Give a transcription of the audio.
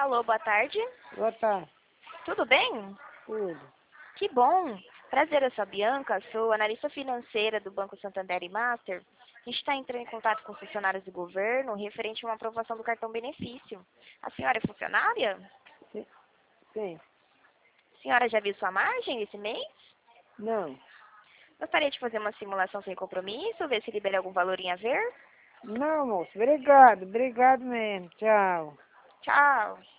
Alô, boa tarde. Boa tarde. Tudo bem? Tudo. Que bom. Prazer, eu sou a Bianca, sou analista financeira do Banco Santander e Master. A gente está entrando em contato com funcionários do governo referente a uma aprovação do cartão benefício. A senhora é funcionária? Sim. Sim. A senhora já viu sua margem esse mês? Não. Gostaria de fazer uma simulação sem compromisso, ver se libera algum valor em haver? Não, moço. Obrigado. Obrigado mesmo. Tchau. Tchau.